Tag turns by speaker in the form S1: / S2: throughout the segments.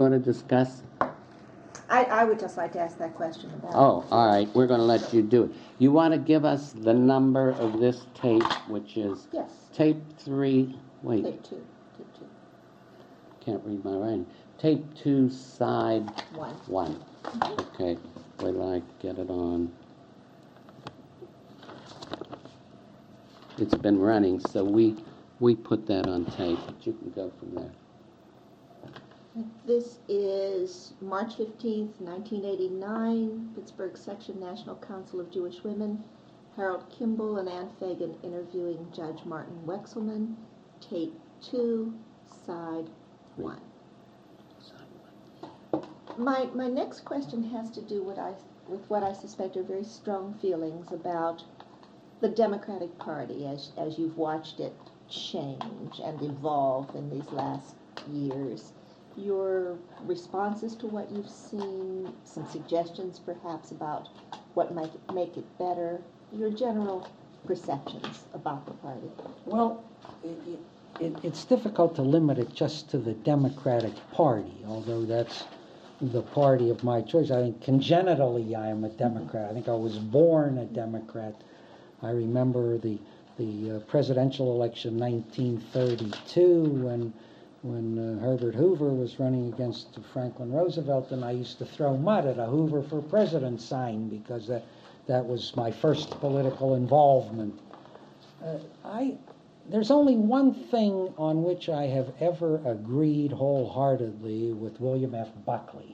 S1: Want to discuss?
S2: I would just like to ask that question about.
S1: Oh, all right. We're going to let you do it. You want to give us the number of this tape, which is
S2: Yes.
S1: tape 3. Wait,
S2: Tape two.
S1: can't read my writing. Tape 2, side 1. Okay. Wait till I get it on. It's been running, so we put that on tape, but you can go from there.
S2: This is March 15th, 1989, Pittsburgh Section National Council of Jewish Women, Harold Kimball and Ann Fagan interviewing Judge Martin Wexelman, tape 2, side 1. My next question has to do with what I suspect are very strong feelings about the Democratic Party as you've watched it change and evolve in these last years. Your responses to what you've seen, some suggestions perhaps about what might make it better, your general perceptions about the party.
S3: Well, it's difficult to limit it just to the Democratic Party, although that's the party of my choice. I think congenitally I am a Democrat. I think I was born a Democrat. I remember the presidential election 1932 when Herbert Hoover was running against Franklin Roosevelt, and I used to throw mud at a Hoover for President sign because that was my first political involvement. There's only one thing on which I have ever agreed wholeheartedly with William F. Buckley.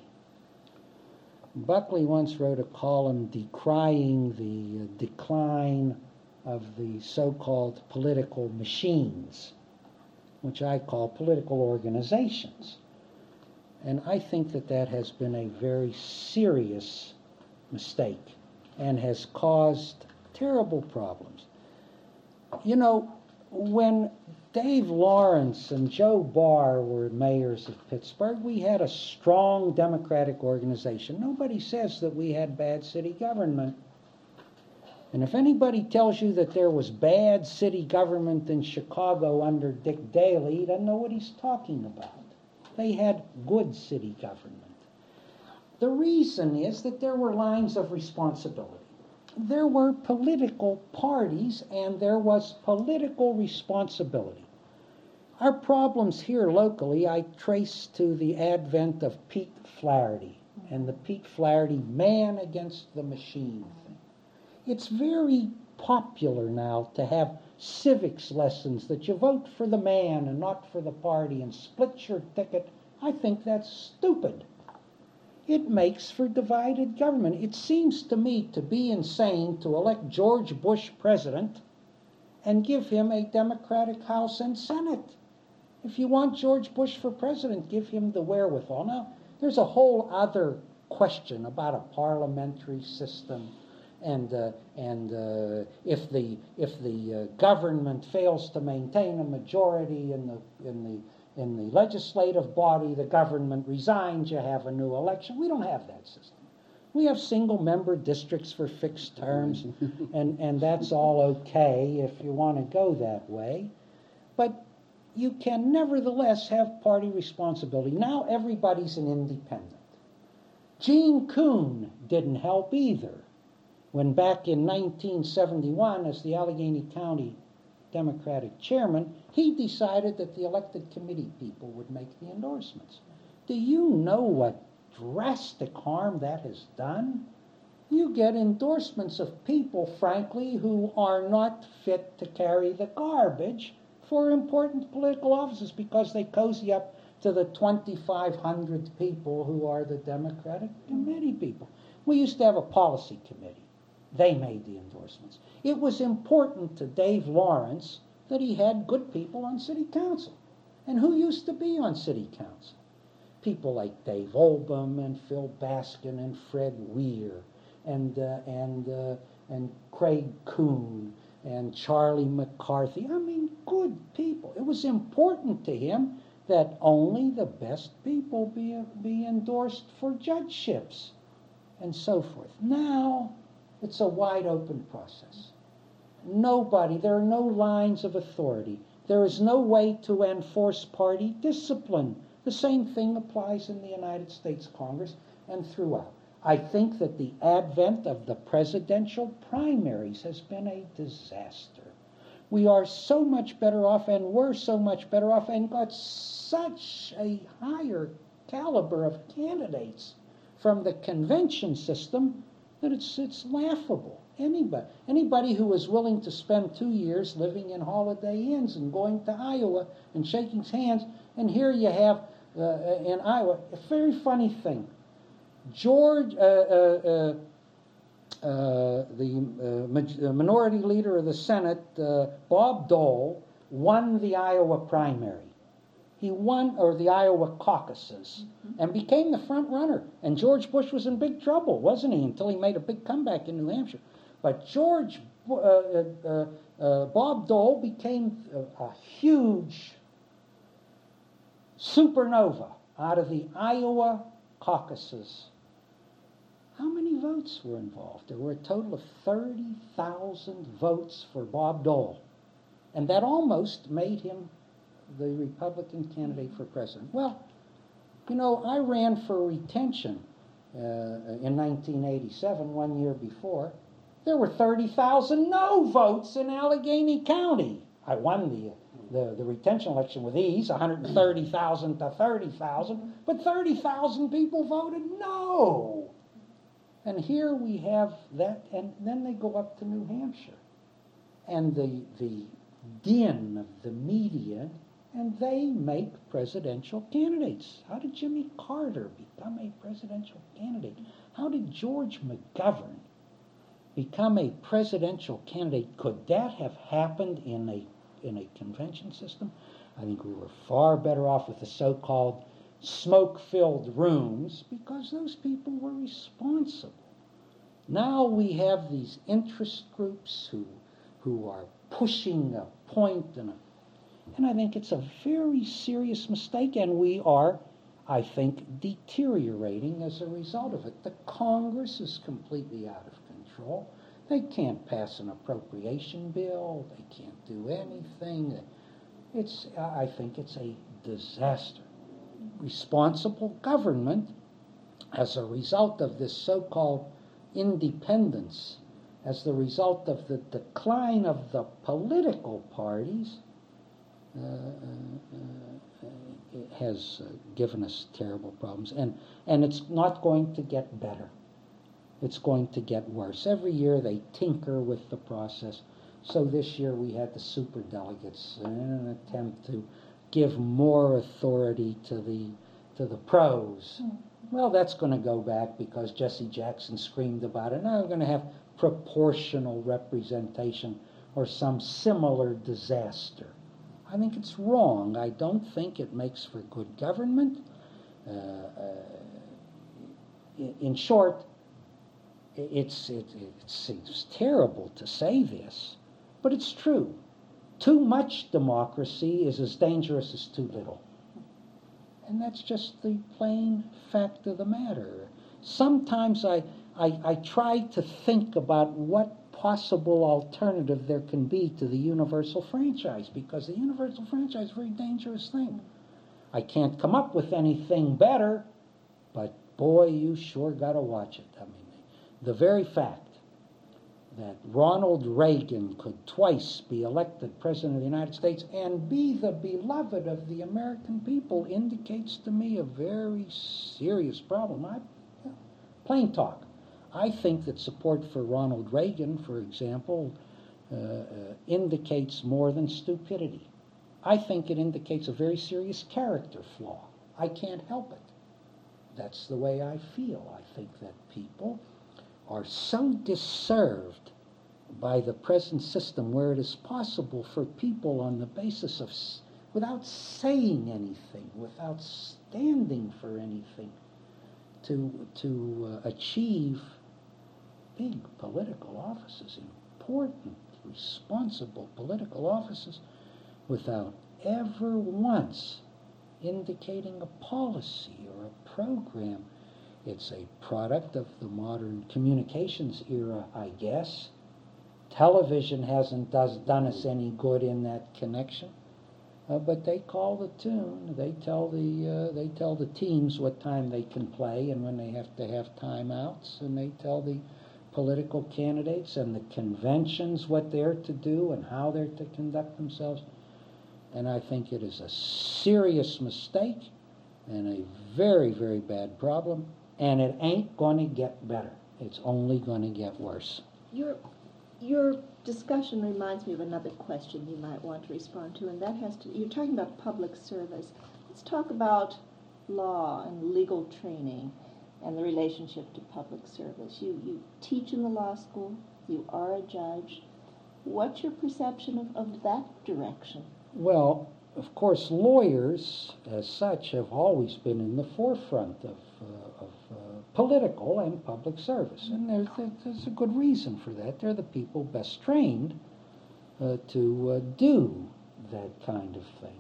S3: Buckley once wrote a column decrying the decline of the so-called political machines, which I call political organizations. And I think that has been a very serious mistake and has caused terrible problems. You know, when Dave Lawrence and Joe Barr were mayors of Pittsburgh, we had a strong Democratic organization. Nobody says that we had bad city government. And if anybody tells you that there was bad city government in Chicago under Dick Daley, he doesn't know what he's talking about. They had good city government. The reason is that there were lines of responsibility. There were political parties and there was political responsibility. Our problems here locally I trace to the advent of Pete Flaherty and the Pete Flaherty man against the machine thing. It's very popular now to have civics lessons that you vote for the man and not for the party and split your ticket. I think that's stupid. It makes for divided government. It seems to me to be insane to elect George Bush president and give him a Democratic House and Senate. If you want George Bush for president, give him the wherewithal. Now, there's a whole other question about a parliamentary system, and if the government fails to maintain a majority in the legislative body, the government resigns, you have a new election. We don't have that system. We have single-member districts for fixed terms, and that's all okay if you want to go that way. But you can nevertheless have party responsibility. Now everybody's an independent. Gene Kuhn didn't help either when back in 1971, as the Allegheny County Democratic chairman, he decided that the elected committee people would make the endorsements. Do you know what drastic harm that has done? You get endorsements of people, frankly, who are not fit to carry the garbage for important political offices because they cozy up to the 2,500 people who are the Democratic committee people. We used to have a policy committee. They made the endorsements. It was important to Dave Lawrence that he had good people on city council. And who used to be on city council? People like Dave Olbum and Phil Baskin and Fred Weir and Craig Kuhn and Charlie McCarthy. I mean, good people. It was important to him that only the best people be endorsed for judgeships and so forth. Now, it's a wide open process. There are no lines of authority. There is no way to enforce party discipline. The same thing applies in the United States Congress and throughout. I think that the advent of the presidential primaries has been a disaster. We are so much better off, and were so much better off, and got such a higher caliber of candidates from the convention system that it's laughable. Anybody who is willing to spend 2 years living in Holiday Inns and going to Iowa and shaking hands, and here you have in Iowa a very funny thing. George, the minority leader of the Senate, Bob Dole, won the Iowa primary. He won, or the Iowa caucuses, and became the front runner. And George Bush was in big trouble, wasn't he, until he made a big comeback in New Hampshire. But Bob Dole became a huge supernova out of the Iowa caucuses. How many votes were involved? There were a total of 30,000 votes for Bob Dole. And that almost made him the Republican candidate for president. Well, you know, I ran for retention in 1987, 1 year before. There were 30,000 no votes in Allegheny County. I won the retention election with ease, 130,000 to 30,000, but 30,000 people voted no. And here we have that, and then they go up to New Hampshire. And the din of the media, and they make presidential candidates. How did Jimmy Carter become a presidential candidate? How did George McGovern become a presidential candidate? Could that have happened in a convention system? I think we were far better off with the so-called smoke-filled rooms because those people were responsible. Now we have these interest groups who are pushing a point, and I think it's a very serious mistake, and we are, I think, deteriorating as a result of it. The Congress is completely out of control. They can't pass an appropriation bill. They can't do anything. I think it's a disaster. Responsible government, as a result of this so-called independence, as the result of the decline of the political parties, it has given us terrible problems. And it's not going to get better. It's going to get worse. Every year they tinker with the process. So this year we had the superdelegates in an attempt to give more authority to the pros. Well, that's going to go back because Jesse Jackson screamed about it. Now we're going to have proportional representation or some similar disaster. I think it's wrong. I don't think it makes for good government. In short, it seems terrible to say this, but it's true. Too much democracy is as dangerous as too little. And that's just the plain fact of the matter. Sometimes I try to think about what possible alternative there can be to the universal franchise, because the universal franchise is a very dangerous thing. I can't come up with anything better, but boy, you sure got to watch it. I mean, the very fact that Ronald Reagan could twice be elected President of the United States and be the beloved of the American people indicates to me a very serious problem. Plain talk. I think that support for Ronald Reagan, for example, indicates more than stupidity. I think it indicates a very serious character flaw. I can't help it. That's the way I feel. I think that people are so disserved by the present system where it is possible for people on the basis of, without saying anything, without standing for anything, to achieve big political offices, important, responsible political offices, without ever once indicating a policy or a program. It's a product of the modern communications era, I guess. Television hasn't done us any good in that connection. But they call the tune. They tell the teams what time they can play and when they have to have timeouts, and they tell the political candidates and the conventions what they're to do and how they're to conduct themselves. And I think it is a serious mistake and a very, very bad problem, and it ain't going to get better. It's only going to get worse.
S2: Your discussion reminds me of another question you might want to respond to, and that has to, you're talking about public service. Let's talk about law and legal training and the relationship to public service. You teach in the law school, you are a judge. What's your perception of that direction?
S3: Well, of course, lawyers, as such, have always been in the forefront of political and public service, and there's a good reason for that. They're the people best trained to do that kind of thing.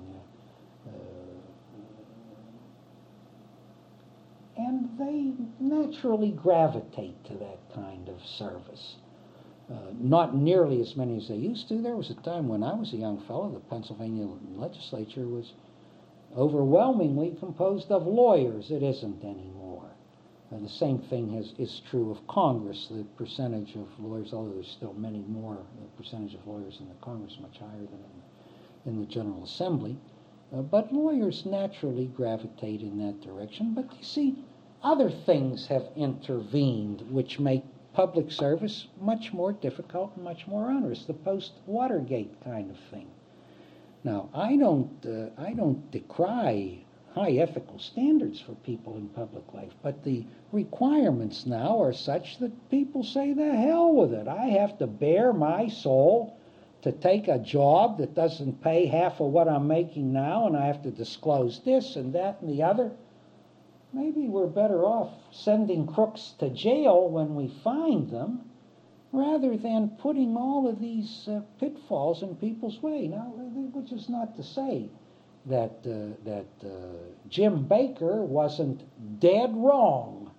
S3: And they naturally gravitate to that kind of service. Not nearly as many as they used to. There was a time when I was a young fellow, the Pennsylvania legislature was overwhelmingly composed of lawyers. It isn't anymore. The same thing is true of Congress. The percentage of lawyers, although there's still many more, the percentage of lawyers in the Congress is much higher than in the General Assembly. But lawyers naturally gravitate in that direction. But you see, other things have intervened which make public service much more difficult and much more onerous. The post-Watergate kind of thing. Now, I don't decry high ethical standards for people in public life, but the requirements now are such that people say, the hell with it. I have to bare my soul to take a job that doesn't pay half of what I'm making now, and I have to disclose this and that and the other. Maybe we're better off sending crooks to jail when we find them rather than putting all of these pitfalls in people's way. Now, which is not to say that Jim Baker wasn't dead wrong.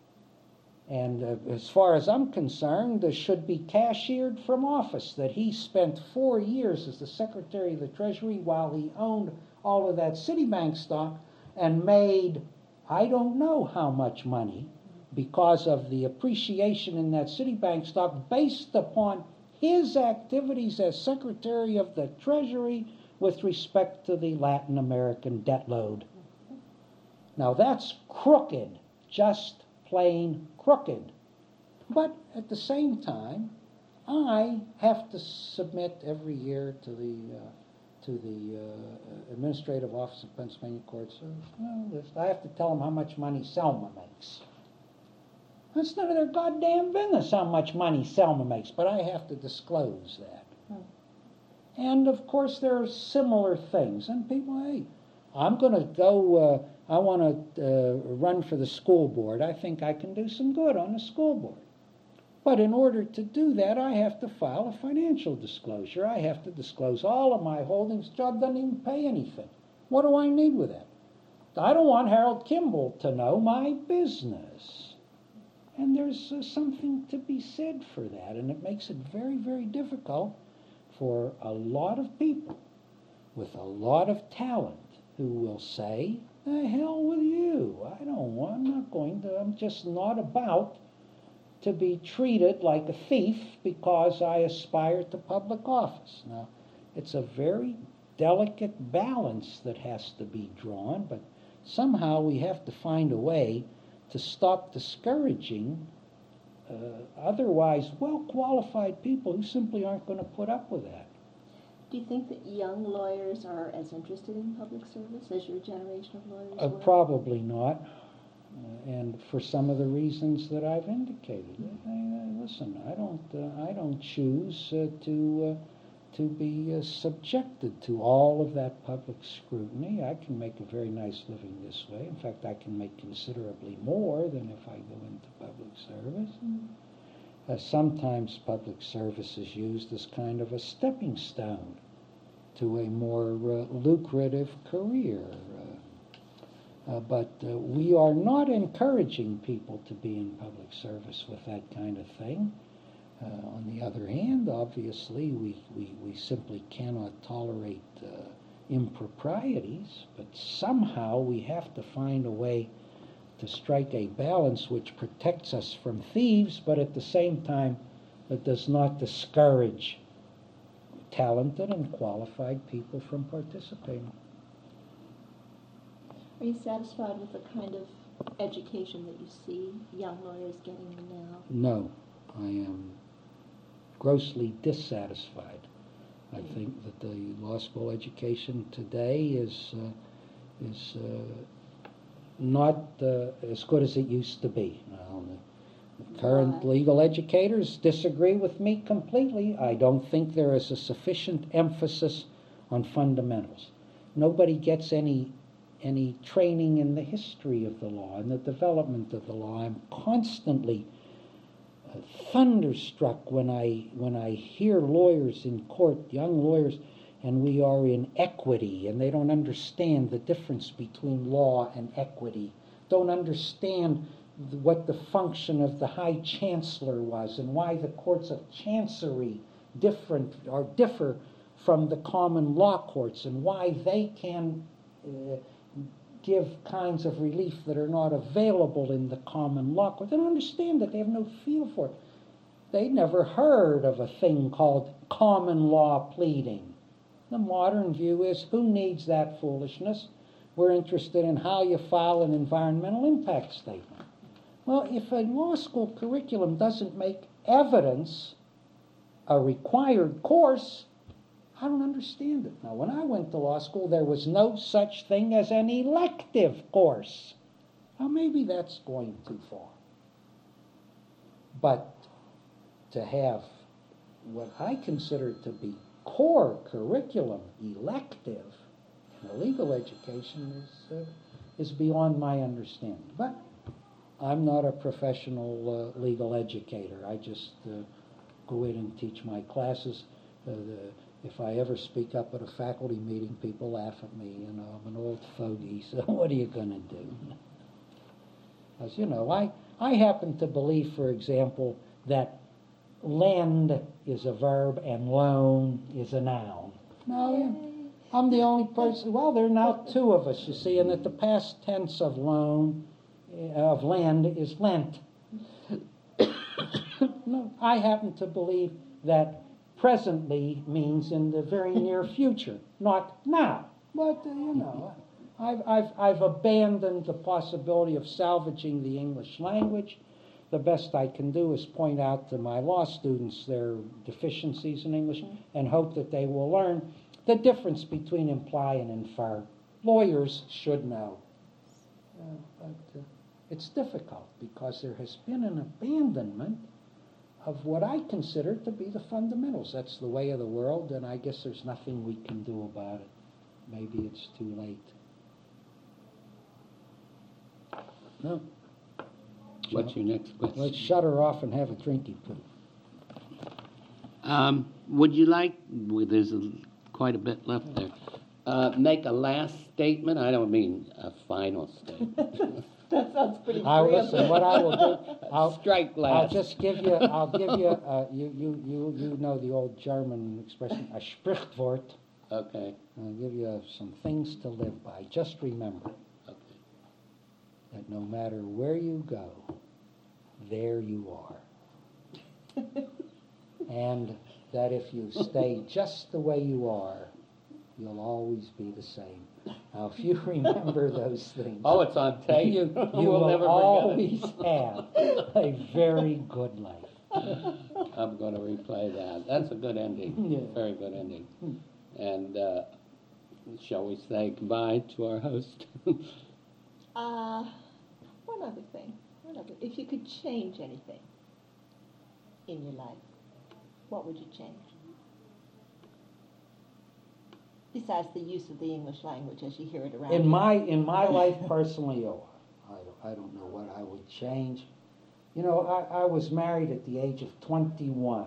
S3: And as far as I'm concerned, should be cashiered from office, that he spent 4 years as the Secretary of the Treasury while he owned all of that Citibank stock and made I don't know how much money because of the appreciation in that Citibank stock based upon his activities as Secretary of the Treasury with respect to the Latin American debt load. Now that's crooked, just plain crooked. But at the same time, I have to submit every year to the Administrative Office of Pennsylvania Courts. I have to tell them how much money Selma makes. That's none of their goddamn business how much money Selma makes, but I have to disclose that. And of course there are similar things. And people, hey, I'm going to go, I want to run for the school board. I think I can do some good on the school board. But in order to do that, I have to file a financial disclosure. I have to disclose all of my holdings. The job doesn't even pay anything. What do I need with that? I don't want Harold Kimball to know my business. And there's something to be said for that, and it makes it very, very difficult for a lot of people with a lot of talent who will say, the hell with you. I'm just not about to be treated like a thief because I aspire to public office. Now, it's a very delicate balance that has to be drawn, but somehow we have to find a way to stop discouraging otherwise well-qualified people who simply aren't going to put up with that.
S2: Do you think that young lawyers are as interested in public service as your generation of lawyers were?
S3: Probably not. And for some of the reasons that I've indicated. Listen, I don't choose to be subjected to all of that public scrutiny. I can make a very nice living this way. In fact, I can make considerably more than if I go into public service. Sometimes public service is used as kind of a stepping stone to a more lucrative career. But we are not encouraging people to be in public service with that kind of thing. On the other hand, obviously, we simply cannot tolerate improprieties, but somehow we have to find a way to strike a balance which protects us from thieves, but at the same time it does not discourage talented and qualified people from participating.
S2: Are you satisfied with the kind of education that you see young lawyers getting now?
S3: No, I am grossly dissatisfied. I think that the law school education today is not as good as it used to be. Now, the current legal educators disagree with me completely. I don't think there is a sufficient emphasis on fundamentals. Nobody gets any training in the history of the law and the development of the law. I'm constantly thunderstruck when I hear lawyers in court, young lawyers, and we are in equity, and they don't understand the difference between law and equity, don't understand what the function of the High Chancellor was and why the courts of chancery differ from the common law courts, and why they can give kinds of relief that are not available in the common law court. They don't understand that. They have no feel for it. They never heard of a thing called common law pleading. The modern view is, who needs that foolishness? We're interested in how you file an environmental impact statement. Well, if a law school curriculum doesn't make evidence a required course, I don't understand it. Now, when I went to law school, there was no such thing as an elective course. Now, maybe that's going too far. But to have what I consider to be core curriculum elective in a legal education is beyond my understanding. But I'm not a professional legal educator. I just go in and teach my classes. If I ever speak up at a faculty meeting, people laugh at me. You know, I'm an old fogey, so what are you going to do? As you know, I happen to believe, for example, that lend is a verb and loan is a noun. No, I'm the only person. Well, there are now two of us, you see, and that the past tense of lend is lent. No, I happen to believe that presently means in the very near future, not now. But you know, I've abandoned the possibility of salvaging the English language. The best I can do is point out to my law students their deficiencies in English and hope that they will learn the difference between imply and infer. Lawyers should know. But it's difficult because there has been an abandonment of what I consider to be the fundamentals. That's the way of the world, and I guess there's nothing we can do about it. Maybe it's too late. No.
S1: What's your next question?
S3: Let's shut her off and have a drinky poo.
S1: Would you like, there's quite a bit left there, make a last statement? I don't mean a final statement.
S2: That sounds pretty
S3: Listen, what I will do, I'll
S1: strike last.
S3: you know the old German expression, a Sprichwort.
S1: Okay.
S3: I'll give you some things to live by. Just remember that no matter where you go, there you are. And that if you stay just the way you are, you'll always be the same. Now, if you remember those things,
S1: oh, it's on tape.
S3: You
S1: We'll
S3: will
S1: never
S3: always have a very good life.
S1: I'm going to replay that. That's a good ending.
S3: Yeah.
S1: Very good ending. And shall we say goodbye to our host?
S2: One other thing. If you could change anything in your life, what would you change? Besides the use of the English language as you hear it around
S3: In
S2: you.
S3: my life personally, I don't know what I would change. You know, I was married at the age of 21.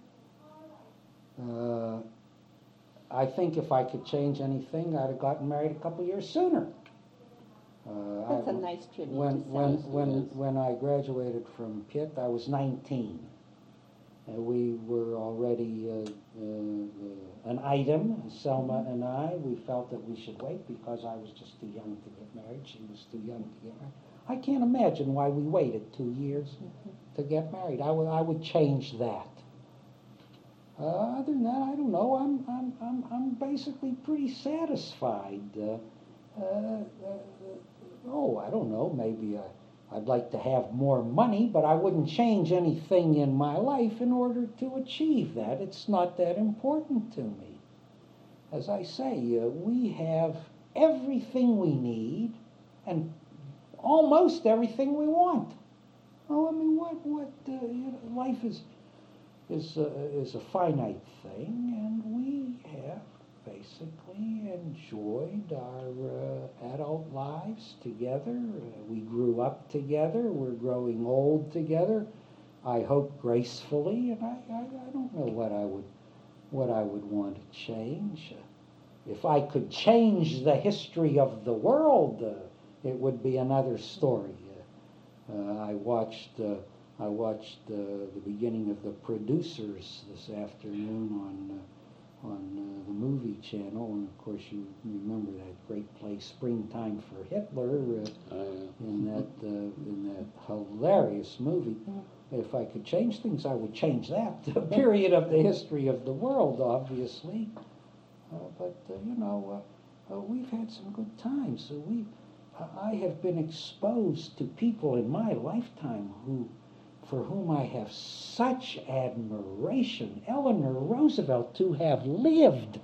S3: I think if I could change anything, I'd have gotten married a couple years sooner.
S2: That's a nice tribute to South.
S3: When I graduated from Pitt, I was 19. We were already an item, Selma and I. We felt that we should wait because I was just too young to get married. She was too young to get married. I can't imagine why we waited 2 years to get married. I would change that. Other than that, I don't know. I'm basically pretty satisfied. I don't know. Maybe I'd like to have more money, but I wouldn't change anything in my life in order to achieve that. It's not that important to me. As I say, we have everything we need and almost everything we want. Oh, I mean, life is a finite thing, and we have basically enjoyed our adult lives together. We grew up together. We're growing old together. I hope gracefully, and I don't know what I would want to change. If I could change the history of the world, it would be another story. I watched the beginning of The Producers this afternoon on the movie channel, and of course you remember that great play Springtime for Hitler in that hilarious movie. If I could change things, I would change that the period of the history of the world, obviously. But we've had some good times. I have been exposed to people in my lifetime for whom I have such admiration. Eleanor Roosevelt, to have lived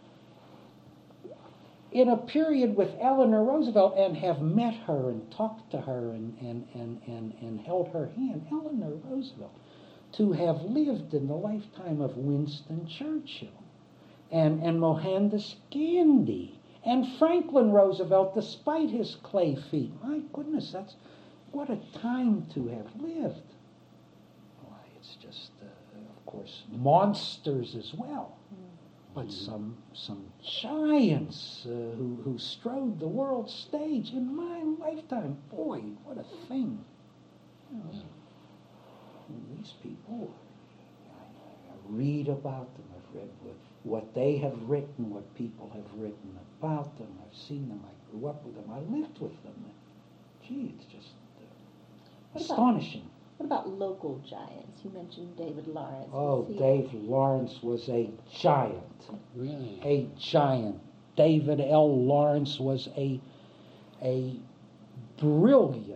S3: in a period with Eleanor Roosevelt and have met her and talked to her and held her hand. Eleanor Roosevelt, to have lived in the lifetime of Winston Churchill and Mohandas Gandhi and Franklin Roosevelt, despite his clay feet. My goodness, that's what a time to have lived. Why, it's just, of course, monsters as well, but some giants who strode the world stage in my lifetime. Boy, what a thing! These people, I read about them. I've read what they have written, what people have written about them. I've seen them. I grew up with them. I lived with them. Gee, it's just astonishing.
S2: What about local giants? You mentioned David Lawrence.
S3: Oh, Dave Lawrence was a giant.
S1: Really?
S3: A giant. David L. Lawrence was a brilliant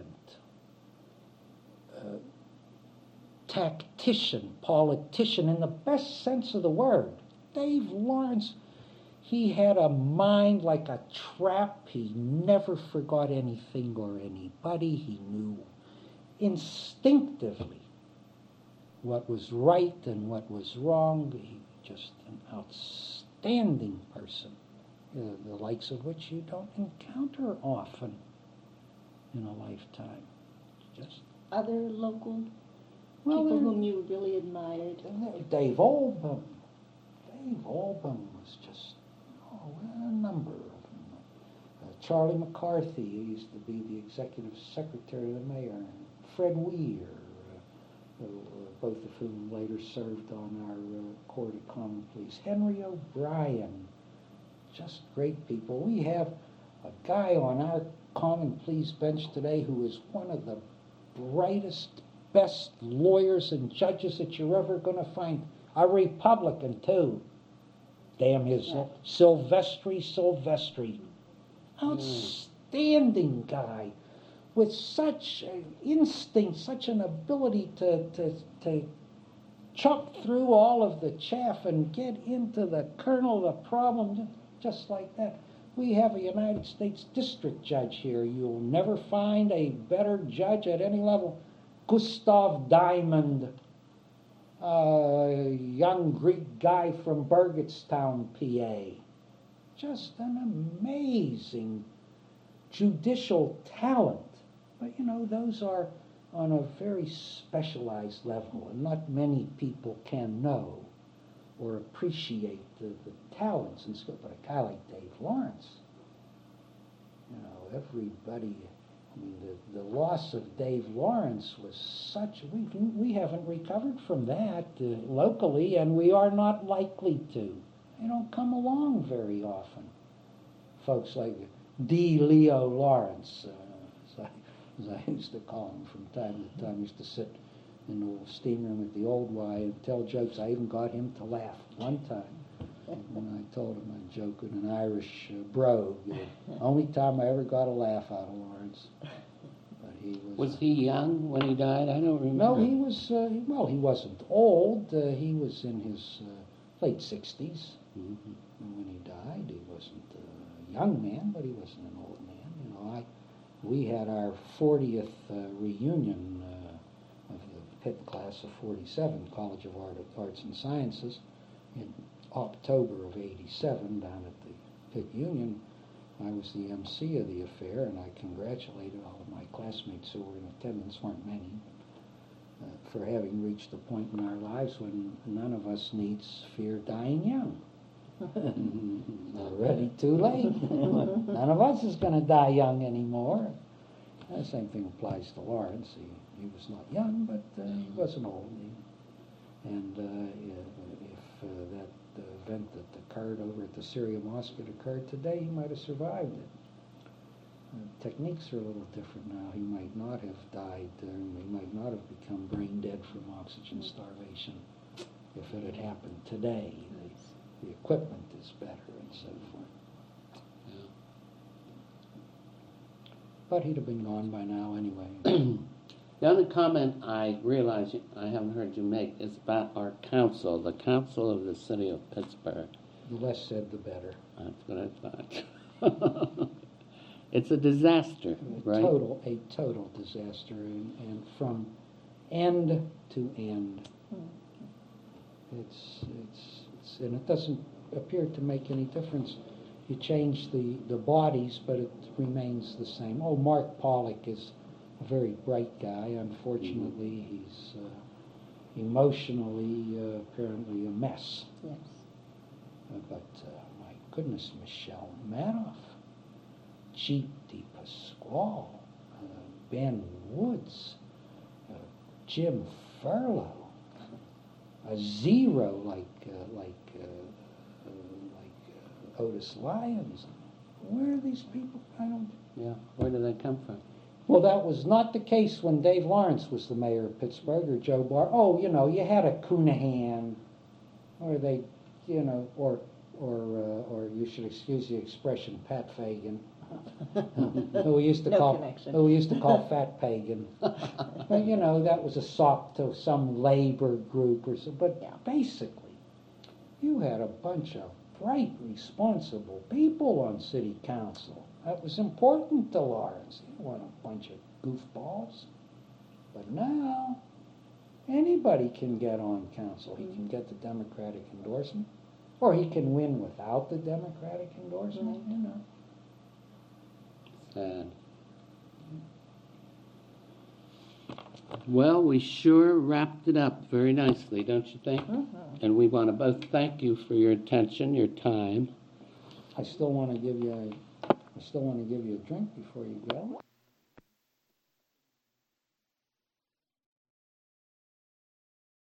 S3: tactician, politician in the best sense of the word. Dave Lawrence, he had a mind like a trap. He never forgot anything or anybody. He knew instinctively what was right and what was wrong. He was just an outstanding person, the likes of which you don't encounter often in a lifetime. Just
S2: other local people whom you really admired?
S3: Dave Oldham. Dave Oldham was just, a number of them. Charlie McCarthy used to be the executive secretary of the mayor, and Fred Weir, both of whom later served on our Court of Common Pleas. Henry O'Brien, just great people. We have a guy on our Common Pleas bench today who is one of the brightest, best lawyers and judges that you're ever going to find. A Republican, too. Damn his Silvestri. Outstanding guy with such instinct, such an ability to chop through all of the chaff and get into the kernel of the problem just like that. We have a United States District Judge here. You'll never find a better judge at any level. Gustav Diamond, a young Greek guy from Burgettstown, PA. Just an amazing judicial talent. But, those are on a very specialized level, and not many people can know or appreciate the talents and skill. But a guy like Dave Lawrence, everybody I mean, the loss of Dave Lawrence was such, we haven't recovered from that locally, and we are not likely to. They don't come along very often. Folks like D. Leo Lawrence, as I used to call him from time to time, used to sit in the steam room at the Old Y and tell jokes. I even got him to laugh one time when I told him a joke with an Irish brogue. The only time I ever got a laugh out of Lawrence. But he
S1: Was he young when he died? I don't remember.
S3: No, he was, well, he wasn't old. He was in his late 60s.
S1: Mm-hmm.
S3: When he died, he wasn't a young man, but he wasn't an old man. You know, we had our 40th reunion of the Pitt class of 47, College of Arts and Sciences, in October of '87 down at the Pitt Union. I was the MC of the affair, and I congratulated all of my classmates who were in attendance, weren't many, for having reached a point in our lives when none of us needs fear dying young. Already too late. None of us is going to die young anymore. The same thing applies to Lawrence. He was not young, but he wasn't old. And if that event that occurred over at the Syria Mosque had occurred today, he might have survived it. Techniques are a little different now. He might not have died, he might not have become brain dead from oxygen starvation if it had happened today. The equipment is better and so forth.
S1: Yeah.
S3: But he'd have been gone by now anyway.
S1: The other comment I realize I haven't heard you make is about our council, the council of the city of Pittsburgh.
S3: The less said, the better.
S1: That's what I thought. It's a disaster, right?
S3: A total disaster, and from end to end. It's and it doesn't appear to make any difference. You change the bodies, but it remains the same. Oh, Mark Pollock is a very bright guy. Unfortunately, he's emotionally apparently a mess.
S2: Yes.
S3: But my goodness, Michelle Madoff, Jeep DePasquale, Ben Woods, Jim Furlow, a zero like Otis Lyons. Where are these people?
S1: Yeah, where do they come from?
S3: Well, that was not the case when Dave Lawrence was the mayor of Pittsburgh or Joe Barr. Oh, you know, you had a Cunahan, or they, you know, or you should excuse the expression, Pat Fagan, who we used to call Fat Pagan. But, you know, that was a sop to some labor group or so. But basically, you had a bunch of bright, responsible people on city council. That was important to Lawrence. He didn't want a bunch of goofballs. But now, anybody can get on council. He can get the Democratic endorsement, or he can win without the Democratic endorsement, you know.
S1: Sad. Well, we sure wrapped it up very nicely, don't you think?
S2: Mm-hmm.
S1: And we want to both thank you for your attention, your time.
S3: I still want to give you a drink before you go.